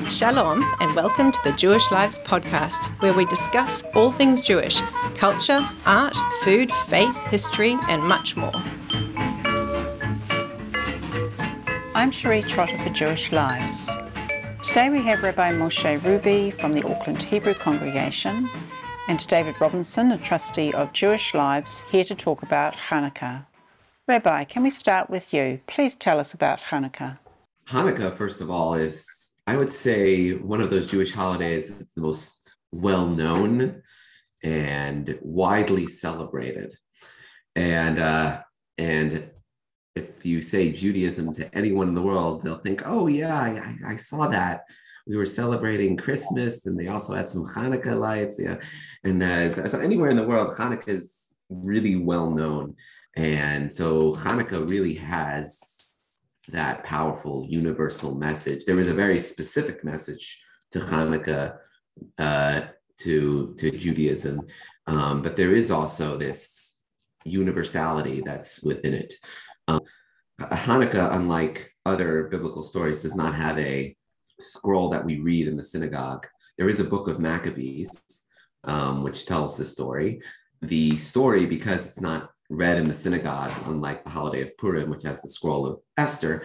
Shalom and welcome to the Jewish Lives podcast, where we discuss all things Jewish, culture, art, food, faith, history, and much more. I'm Cherie Trotter for Jewish Lives. Today we have Rabbi Moshe Ruby from the Auckland Hebrew Congregation and David Robinson, a trustee of Jewish Lives, here to talk about Hanukkah. Rabbi, can we start with you? Please tell us about Hanukkah. Hanukkah, first of all, is, I would say, one of those Jewish holidays that's the most well-known and widely celebrated. And if you say Judaism to anyone in the world, they'll think, oh, yeah, I saw that. We were celebrating Christmas, and they also had some Hanukkah lights. Yeah. And so anywhere in the world, Hanukkah is really well-known. And so Hanukkah really has that powerful universal message. There is a very specific message to Hanukkah, to Judaism, but there is also this universality that's within it. Hanukkah, unlike other biblical stories, does not have a scroll that we read in the synagogue. There is a book of Maccabees, which tells the story. The story, because it's not read in the synagogue, unlike the holiday of Purim, which has the scroll of Esther,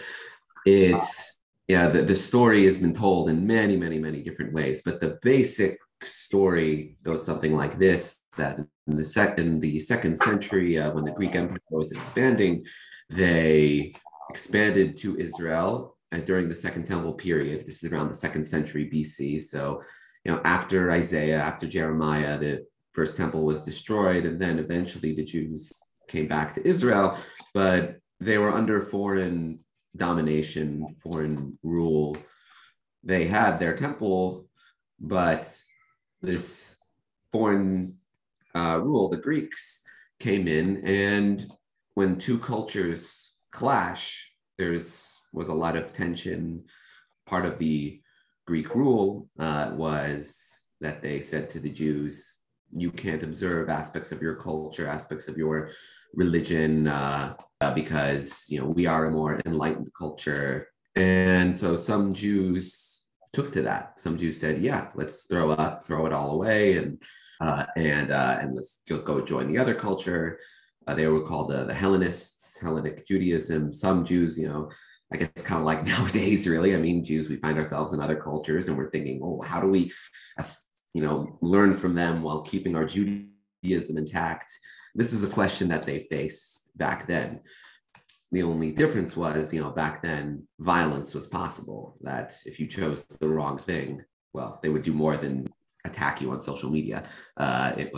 the story has been told in many, many, many different ways. But the basic story goes something like this: that in the second century, when the Greek Empire was expanding, they expanded to Israel during the Second Temple period. This is around the 2nd century BC. So, after Isaiah, after Jeremiah, the first temple was destroyed, and then eventually the Jews came back to Israel, but they were under foreign domination, foreign rule. They had their temple, but this foreign rule, the Greeks, came in, and when two cultures clash, was a lot of tension. Part of the Greek rule was that they said to the Jews, you can't observe aspects of your culture, aspects of your religion, because we are a more enlightened culture. And so some Jews took to that. Some Jews said, yeah, let's throw it all away, and let's go join the other culture. They were called the Hellenists, Hellenic Judaism. Some Jews, I guess kind of like nowadays, really. I mean, Jews, we find ourselves in other cultures and we're thinking, oh, how do we, learn from them while keeping our Judaism intact? This is a question that they faced back then. The only difference was, back then, violence was possible, that if you chose the wrong thing, well, they would do more than attack you on social media. It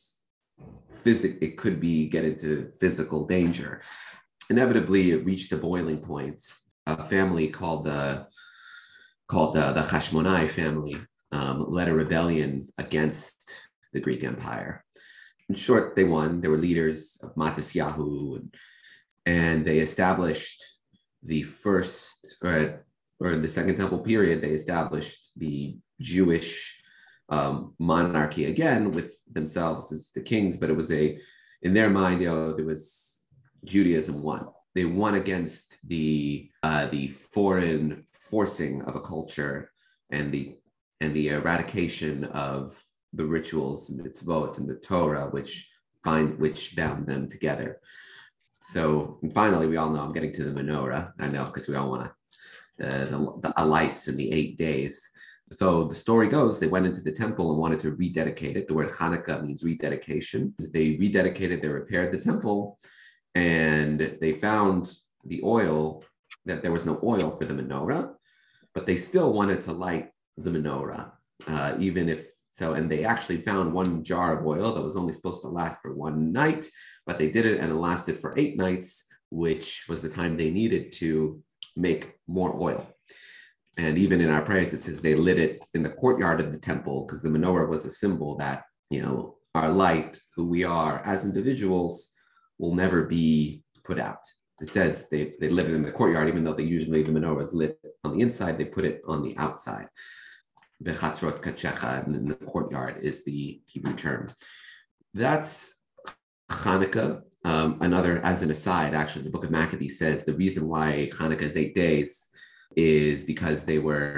could get into physical danger. Inevitably, it reached a boiling point. A family called the Hashmonai family led a rebellion against the Greek Empire. In short, they won. They were leaders of Matisyahu, and they established the first, or in the Second Temple period, they established the Jewish monarchy again with themselves as the kings. But it was in their mind, there was Judaism won. They won against the foreign forcing of a culture and the eradication of the rituals and mitzvot and the Torah, which bound them together. So, and finally, we all know, I'm getting to the menorah. I know, because we all want the lights in the 8 days. So the story goes, they went into the temple and wanted to rededicate it. The word Hanukkah means rededication. They rededicated, they repaired the temple, and they found that there was no oil for the menorah, but they still wanted to light the menorah, and they actually found one jar of oil that was only supposed to last for one night, but they did it and it lasted for 8 nights, which was the time they needed to make more oil. And even in our prayers, it says they lit it in the courtyard of the temple, because the menorah was a symbol that, our light, who we are as individuals, will never be put out. It says they lit it in the courtyard, even though the menorah was lit on the inside, they put it on the outside. Bechatzrot kachecha, and then the courtyard is the Hebrew term. That's Hanukkah. As an aside, actually, the book of Maccabees says the reason why Hanukkah is 8 days is because they were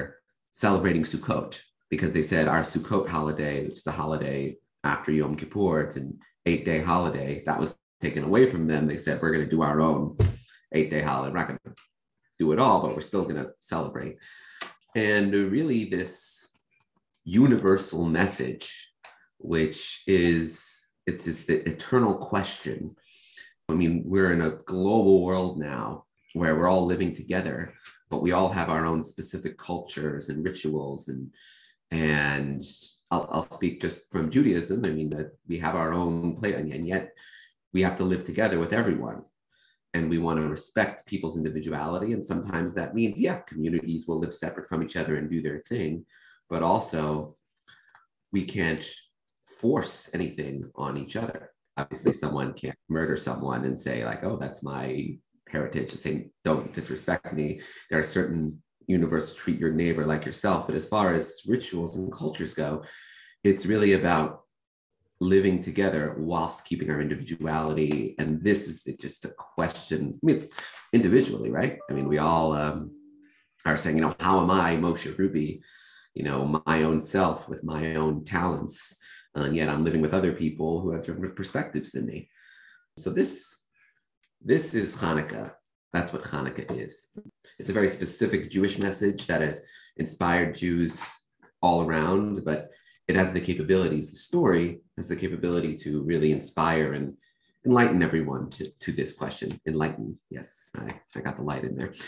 celebrating Sukkot, because they said our Sukkot holiday, which is a holiday after Yom Kippur, it's an 8-day holiday, that was taken away from them. They said, we're going to do our own 8-day holiday. We're not going to do it all, but we're still going to celebrate. And really this universal message, which is, it's just the eternal question. I mean, we're in a global world now where we're all living together, but we all have our own specific cultures and rituals. And I'll speak just from Judaism. I mean, that we have our own place, and yet we have to live together with everyone. And we want to respect people's individuality. And sometimes that means, communities will live separate from each other and do their thing. But also, we can't force anything on each other. Obviously, someone can't murder someone and say, like, oh, that's my heritage, and say, don't disrespect me. There are certain universal, treat your neighbor like yourself. But as far as rituals and cultures go, it's really about living together whilst keeping our individuality. And this is just a question. I mean, it's individually, right? I mean, we all are saying, how am I, Moshe Ruby, my own self with my own talents, and yet I'm living with other people who have different perspectives than me. So this is Hanukkah. That's what Hanukkah is. It's a very specific Jewish message that has inspired Jews all around, but it has the capabilities, the story has the capability to really inspire and enlighten everyone to this question. Enlighten, yes, I got the light in there.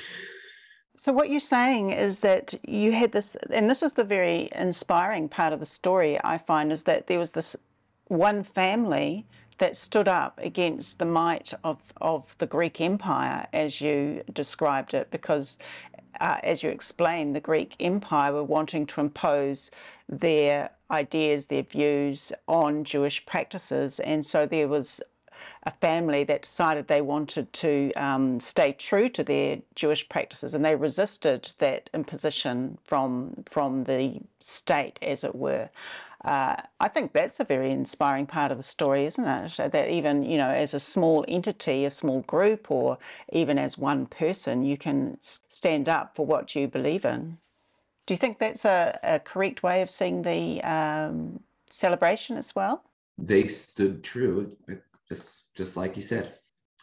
So what you're saying is that you had this, and this is the very inspiring part of the story, I find, is that there was this one family that stood up against the might of the Greek Empire, as you described it, because as you explained, the Greek Empire were wanting to impose their ideas, their views on Jewish practices. And so there was a family that decided they wanted to stay true to their Jewish practices, and they resisted that imposition from the state, as it were. I think that's a very inspiring part of the story, isn't it? That even, as a small entity, a small group, or even as one person, you can stand up for what you believe in. Do you think that's a correct way of seeing the celebration as well? They stood true, just like you said.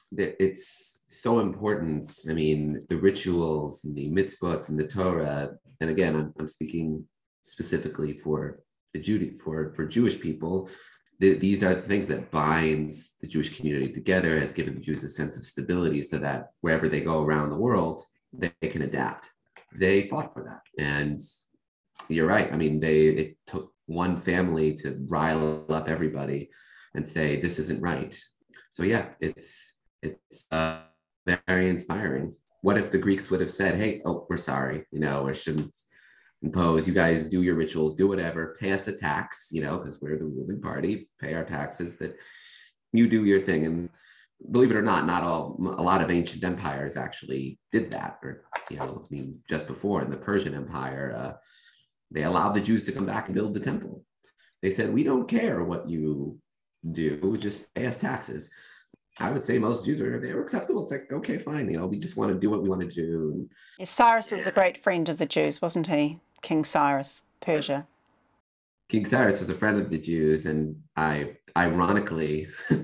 It's so important. I mean, the rituals and the mitzvot and the Torah, and again, I'm speaking specifically for for Jewish people. These are the things that binds the Jewish community together, has given the Jews a sense of stability so that wherever they go around the world, they can adapt. They fought for that. And you're right. I mean, it took one family to rile up everybody and say, this isn't right. So it's very inspiring. What if the Greeks would have said, hey, we're sorry, we shouldn't impose, you guys do your rituals, do whatever, pay us a tax, because we're the ruling party, pay our taxes, that you do your thing. And believe it or not, a lot of ancient empires actually did that. Or, just before in the Persian Empire, they allowed the Jews to come back and build the temple. They said, we don't care what you do, just pay us taxes. I would say most Jews they were acceptable. It's like, okay, fine, we just want to do what we want to do. Cyrus was a great friend of the Jews, wasn't he? King Cyrus, Persia. King Cyrus was a friend of the Jews, and ironically,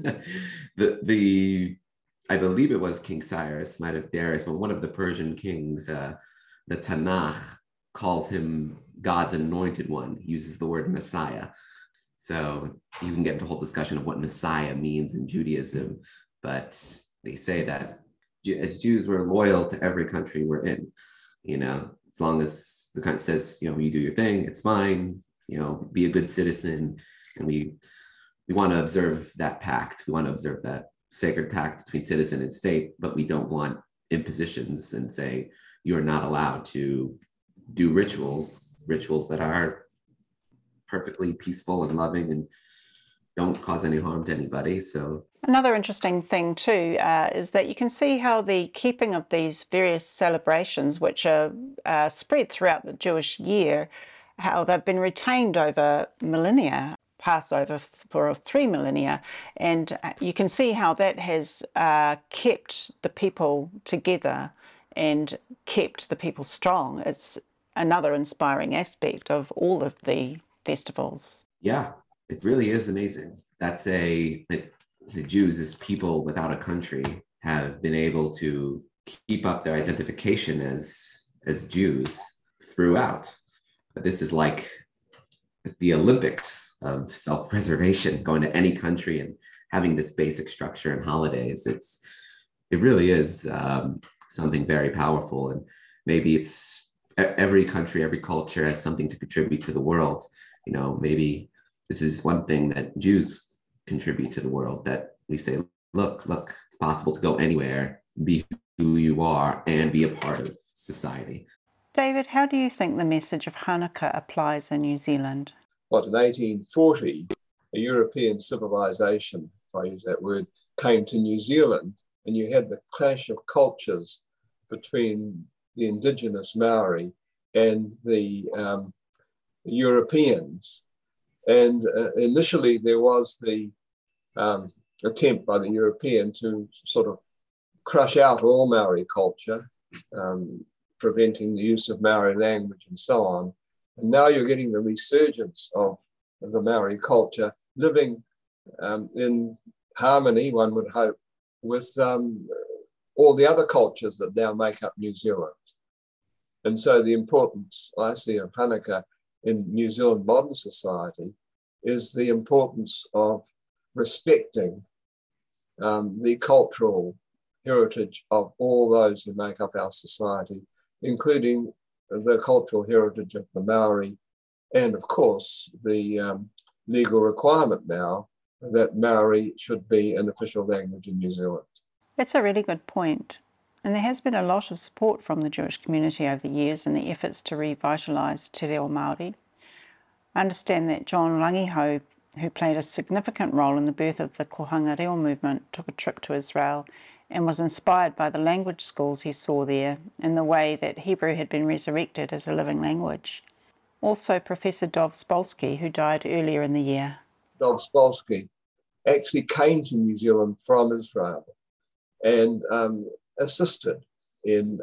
I believe it was King Cyrus, might have Darius, but one of the Persian kings, the Tanakh calls him God's anointed one, uses the word Messiah. So you can get into a whole discussion of what Messiah means in Judaism, but they say that as Jews, we're loyal to every country we're in. As long as the country says, you do your thing, it's fine. Be a good citizen, and we want to observe that pact. We want to observe that sacred pact between citizen and state, but we don't want impositions and say you're not allowed to do rituals that are perfectly peaceful and loving and don't cause any harm to anybody. So another interesting thing too is that you can see how the keeping of these various celebrations, which are spread throughout the Jewish year, how they've been retained over millennia, Passover for 3 millennia, and you can see how that has kept the people together and kept the people strong. another inspiring aspect of all of the festivals. Yeah, it really is amazing. The Jews, as people without a country, have been able to keep up their identification as Jews throughout. But this is like the Olympics of self-preservation, going to any country and having this basic structure and holidays. It really is something very powerful. And maybe it's every country, every culture has something to contribute to the world. Maybe this is one thing that Jews contribute to the world, that we say, look, it's possible to go anywhere, be who you are, and be a part of society. David, how do you think the message of Hanukkah applies in New Zealand? In 1840, a European civilization, if I use that word, came to New Zealand, and you had the clash of cultures between the indigenous Maori and the Europeans. And initially there was the attempt by the European to sort of crush out all Maori culture, preventing the use of Maori language and so on. And now you're getting the resurgence of the Maori culture living in harmony, one would hope, with all the other cultures that now make up New Zealand. And so the importance, I see, of Hanukkah in New Zealand modern society is the importance of respecting the cultural heritage of all those who make up our society, including the cultural heritage of the Maori, and of course the legal requirement now that Maori should be an official language in New Zealand. That's a really good point. And there has been a lot of support from the Jewish community over the years in the efforts to revitalise Te Reo Māori. I understand that John Rangiho, who played a significant role in the birth of the Kohanga Reo movement, took a trip to Israel and was inspired by the language schools he saw there and the way that Hebrew had been resurrected as a living language. Also, Professor Dov Spolsky, who died earlier in the year. Dov Spolsky actually came to New Zealand from Israel and assisted in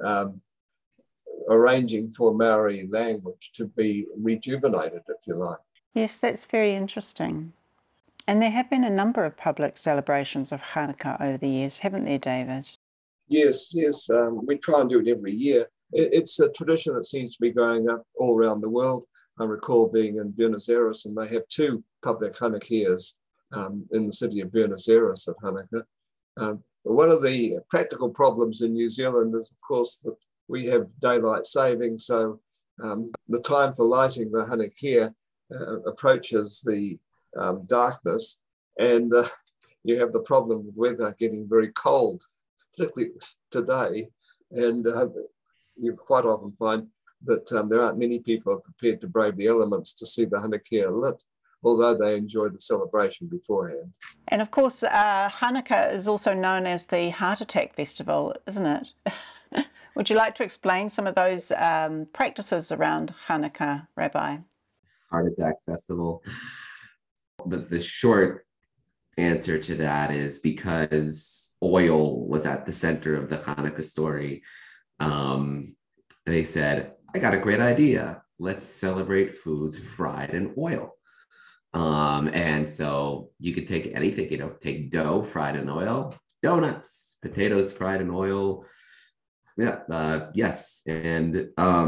arranging for Maori language to be rejuvenated, if you like. Yes, that's very interesting. And there have been a number of public celebrations of Hanukkah over the years, haven't there, David? Yes. We try and do it every year. It's a tradition that seems to be going up all around the world. I recall being in Buenos Aires, and they have two public Hanukkahs in the city of Buenos Aires at Hanukkah. One of the practical problems in New Zealand is, of course, that we have daylight saving, so the time for lighting the Hanukkah approaches the darkness, and you have the problem with weather getting very cold, particularly today, and you quite often find that there aren't many people prepared to brave the elements to see the Hanukkah lit, although they enjoy the celebration beforehand. And of course, Hanukkah is also known as the Heart Attack Festival, isn't it? Would you like to explain some of those practices around Hanukkah, Rabbi? Heart Attack Festival. The short answer to that is because oil was at the center of the Hanukkah story. They said, I got a great idea. Let's celebrate foods fried in oil. And so you could take anything, take dough fried in oil, donuts, potatoes fried in oil. Yeah, yes. And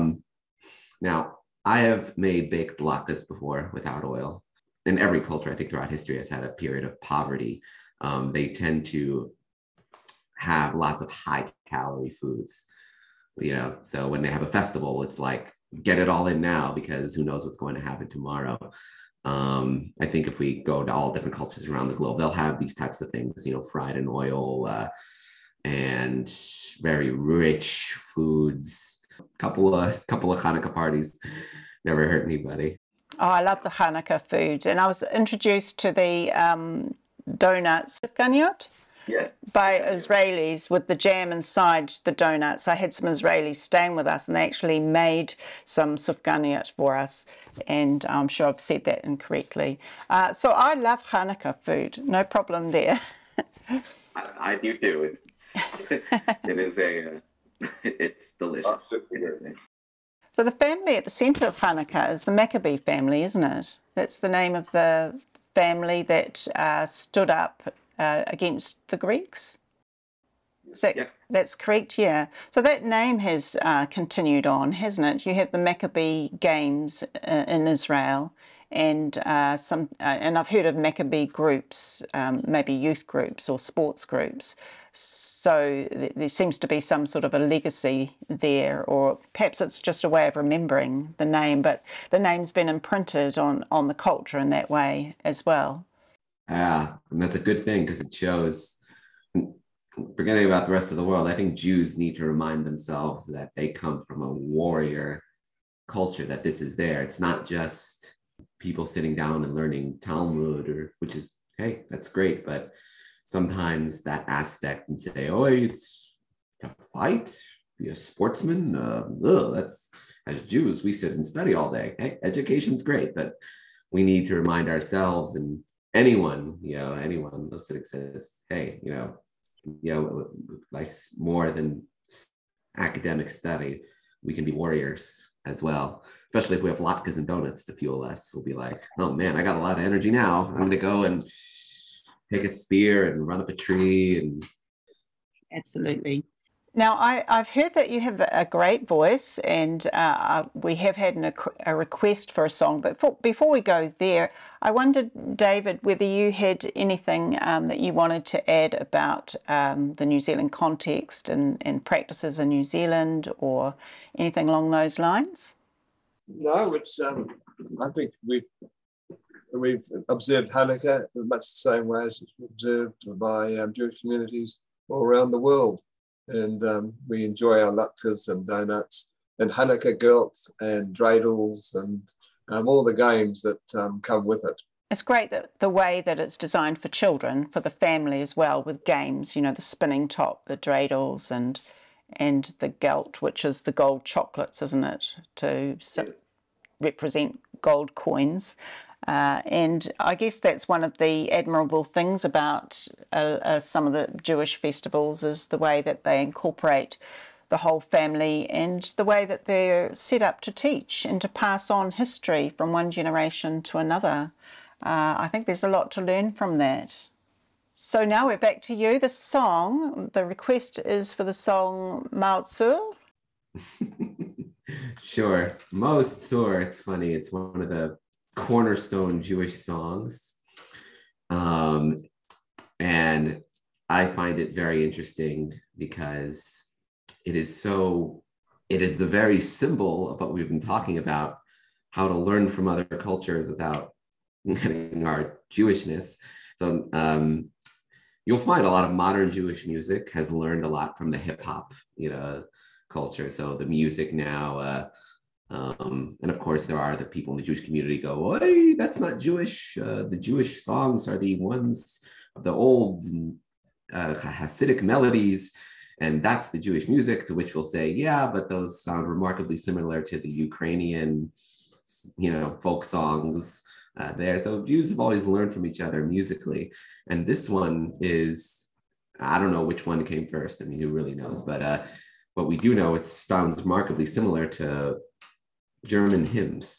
now I have made baked latkes before without oil. In every culture, I think throughout history, has had a period of poverty. They tend to have lots of high calorie foods, so when they have a festival, it's like, get it all in now because who knows what's going to happen tomorrow. I think if we go to all different cultures around the globe, they'll have these types of things, fried in oil and very rich foods. Couple of Hanukkah parties never hurt anybody. Oh, I love the Hanukkah food. And I was introduced to the donuts, sufganiyot, yes, by Israelis with the jam inside the donuts. I had some Israelis staying with us and they actually made some sufganiyot for us. And I'm sure I've said that incorrectly. So I love Hanukkah food. No problem there. I do too. It's delicious. So the family at the centre of Hanukkah is the Maccabee family, isn't it? That's the name of the family that stood up against the Greeks. That's correct, yeah. So that name has continued on, hasn't it? You have the Maccabee Games in Israel, and and I've heard of Maccabee groups, maybe youth groups or sports groups. So there seems to be some sort of a legacy there, or perhaps it's just a way of remembering the name, but the name's been imprinted on the culture in that way as well. Yeah, and that's a good thing because it shows, forgetting about the rest of the world, I think Jews need to remind themselves that they come from a warrior culture, that this is there. It's not just people sitting down and learning Talmud, which is, hey, that's great. But sometimes that aspect and say, oh, it's to fight, be a sportsman. That's, as Jews, we sit and study all day. Hey, education's great, but we need to remind ourselves and anyone listening says, hey, life's more than academic study. We can be warriors as well, especially if we have latkes and donuts to fuel us. We'll be like, oh man, I got a lot of energy now. I'm going to go and take a spear and run up a tree. And absolutely. Now, I've heard that you have a great voice, and we have had a request for a song. But before we go there, I wondered, David, whether you had anything that you wanted to add about the New Zealand context and practices in New Zealand, or anything along those lines? No, it's. I think we've observed Hanukkah in much the same way as it's observed by Jewish communities all around the world. And we enjoy our latkes and donuts and Hanukkah gelt and dreidels and all the games that come with it. It's great that the way that it's designed for children, for the family as well, with games, the spinning top, the dreidels and the gelt, which is the gold chocolates, isn't it, to represent gold coins. And I guess that's one of the admirable things about some of the Jewish festivals, is the way that they incorporate the whole family and the way that they're set up to teach and to pass on history from one generation to another. I think there's a lot to learn from that. So now we're back to you. The request is for the song Maot Tzur. Sure. Maot Tzur, it's funny. It's one of the cornerstone Jewish songs. And I find it very interesting because it is the very symbol of what we've been talking about, how to learn from other cultures without getting our Jewishness. So you'll find a lot of modern Jewish music has learned a lot from the hip hop, culture. So the music now, and of course, there are the people in the Jewish community go, "Hey, that's not Jewish. The Jewish songs are the ones of the old Hasidic melodies, and that's the Jewish music." To which we'll say, "Yeah, but those sound remarkably similar to the Ukrainian, folk songs there." So Jews have always learned from each other musically, and this one is, I don't know which one came first. I mean, who really knows? But what we do know, it sounds remarkably similar to German hymns,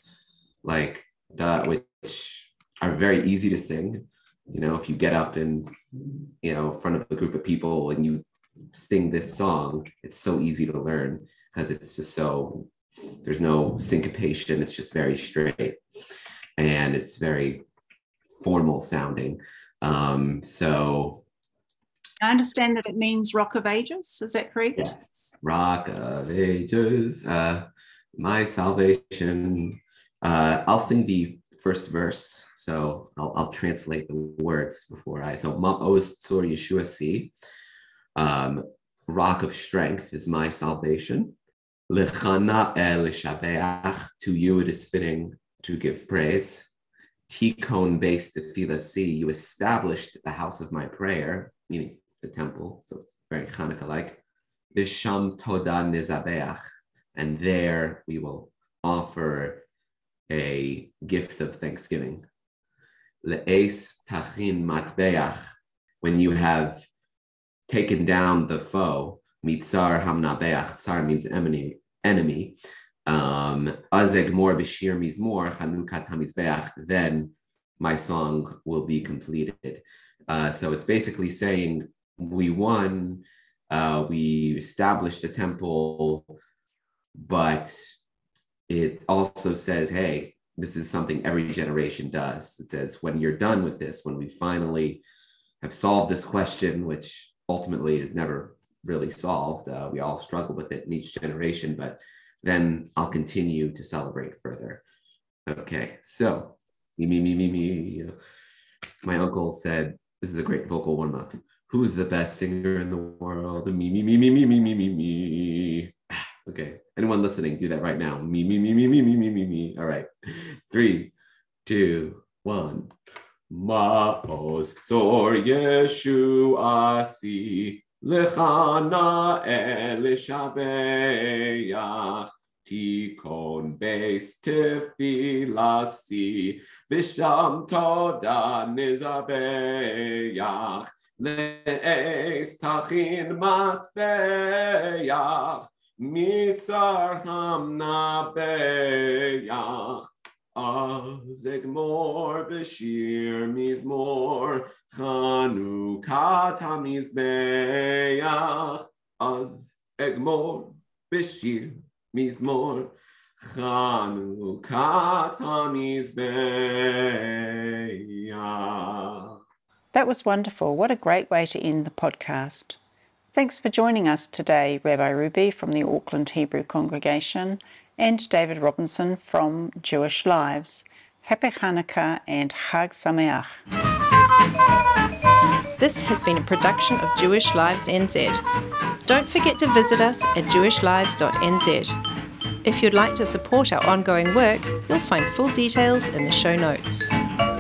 which are very easy to sing. If you get up in front of a group of people and you sing this song, it's so easy to learn because it's just there's no syncopation. It's just very straight and it's very formal sounding. So I understand that it means Rock of Ages. Is that correct? Yes, Rock of Ages. My salvation. I'll sing the first verse, so I'll translate the words before so Maot Tzur Yeshua Si, rock of strength is my salvation. Lechana el shabeach, to you it is fitting to give praise. Tikon based tefillah si, you established the house of my prayer, meaning the temple, so it's very Hanukkah-like. Bisham toda nizabeach, and there we will offer a gift of thanksgiving. Le'es tachin matbeach, when you have taken down the foe. Mitzar hamnabeach, tsar means enemy. Azegmor b'shir mizmor Chanukat hamizbeach, then my song will be completed. So it's basically saying we won, we established the temple, but it also says, hey, this is something every generation does. It says, when you're done with this, when we finally have solved this question, which ultimately is never really solved, we all struggle with it in each generation, but then I'll continue to celebrate further. Okay, so me. My uncle said, this is a great vocal warm-up. Who's the best singer in the world? Me. Okay, anyone listening, do that right now. Me. All right, 3, 2, 1. Ma'os tzor Yeshu asi lechana elishabeach tikon beis tefilasi v'sham toda nizabeach le'es tachin matbeach mitzar hamna beach Azegmor b'shir mizmor Chanukat hamizbeach Azegmor b'shir mizmor Chanukat hamizbeach. That was wonderful. What a great way to end the podcast. Thanks for joining us today, Rabbi Ruby from the Auckland Hebrew Congregation and David Robinson from Jewish Lives. Happy Hanukkah and Chag Sameach. This has been a production of Jewish Lives NZ. Don't forget to visit us at jewishlives.nz. If you'd like to support our ongoing work, you'll find full details in the show notes.